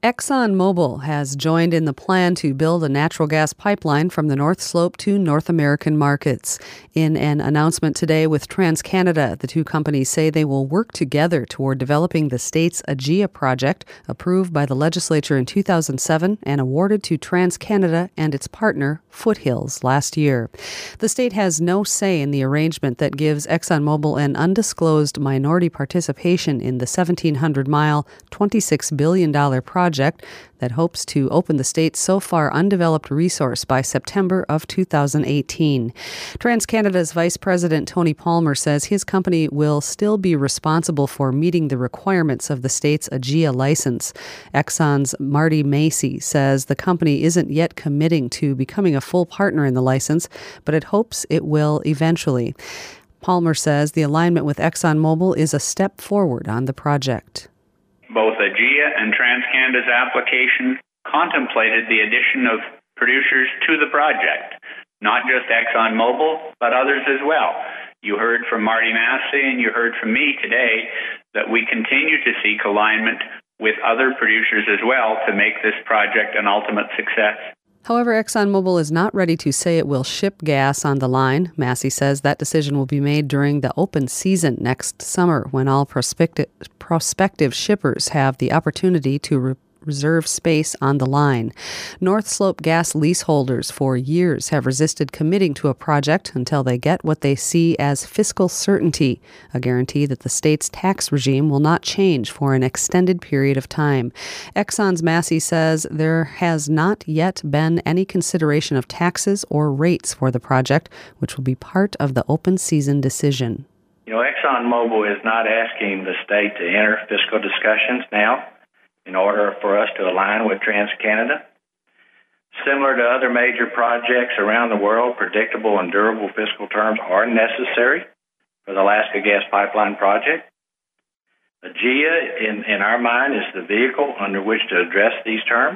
ExxonMobil has joined in the plan to build a natural gas pipeline from the North Slope to North American markets. In an announcement today with TransCanada, the two companies say they will work together toward developing the state's AGEA project, approved by the legislature in 2007 and awarded to TransCanada and its partner, Foothills, last year. The state has no say in the arrangement that gives ExxonMobil an undisclosed minority participation in the 1,700-mile, $26 billion project that hopes to open the state's so far undeveloped resource by September of 2018. TransCanada's Vice President Tony Palmer says his company will still be responsible for meeting the requirements of the state's AGEA license. Exxon's Marty Macy says the company isn't yet committing to becoming a full partner in the license, but it hopes it will eventually. Palmer says the alignment with ExxonMobil is a step forward on the project. Both AGEA and TransCanada's application contemplated the addition of producers to the project, not just ExxonMobil, but others as well. You heard from Marty Massey and you heard from me today that we continue to seek alignment with other producers as well to make this project an ultimate success. However, ExxonMobil is not ready to say it will ship gas on the line. Massey says that decision will be made during the open season next summer, when all prospective shippers have the opportunity to reserve space on the line. North Slope gas leaseholders for years have resisted committing to a project until they get what they see as fiscal certainty, a guarantee that the state's tax regime will not change for an extended period of time. Exxon's Massey says there has not yet been any consideration of taxes or rates for the project, which will be part of the open season decision. ExxonMobil is not asking the state to enter fiscal discussions now in order for us to align with TransCanada. Similar to other major projects around the world, predictable and durable fiscal terms are necessary for the Alaska Gas Pipeline project. AGEA, in our mind, is the vehicle under which to address these terms.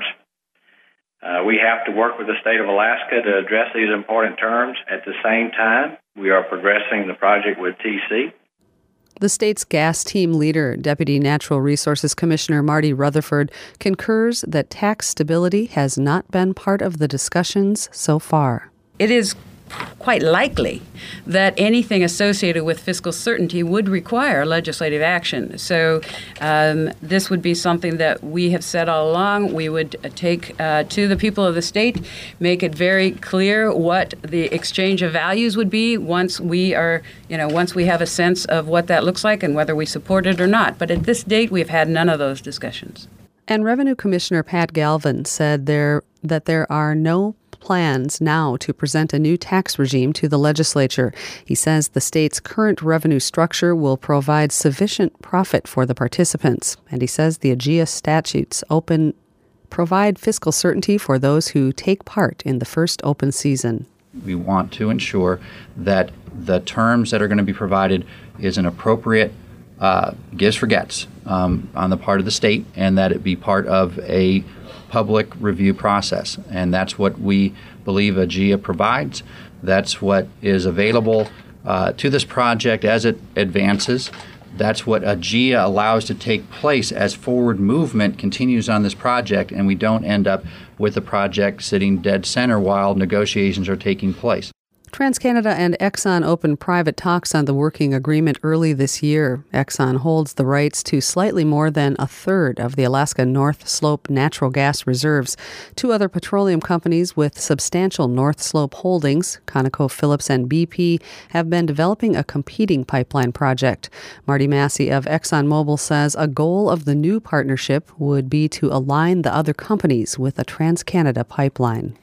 We have to work with the state of Alaska to address these important terms. At the same time, we are progressing the project with TC. The state's gas team leader, Deputy Natural Resources Commissioner Marty Rutherford, concurs that tax stability has not been part of the discussions so far. It is quite likely that anything associated with fiscal certainty would require legislative action. So this would be something that we have said all along. We would take to the people of the state, make it very clear what the exchange of values would be once we have a sense of what that looks like and whether we support it or not. But at this date, we've had none of those discussions. And Revenue Commissioner Pat Galvin said that there are no plans now to present a new tax regime to the legislature. He says the state's current revenue structure will provide sufficient profit for the participants. And he says the AGEA statutes provide fiscal certainty for those who take part in the first open season. We want to ensure that the terms that are going to be provided is an appropriate gives for gets on the part of the state, and that it be part of a public review process. And that's what we believe AGEA provides. That's what is available to this project as it advances. That's what AGEA allows to take place as forward movement continues on this project, and we don't end up with the project sitting dead center while negotiations are taking place. TransCanada and Exxon opened private talks on the working agreement early this year. Exxon holds the rights to slightly more than a third of the Alaska North Slope natural gas reserves. Two other petroleum companies with substantial North Slope holdings, ConocoPhillips and BP, have been developing a competing pipeline project. Marty Massey of ExxonMobil says a goal of the new partnership would be to align the other companies with a TransCanada pipeline.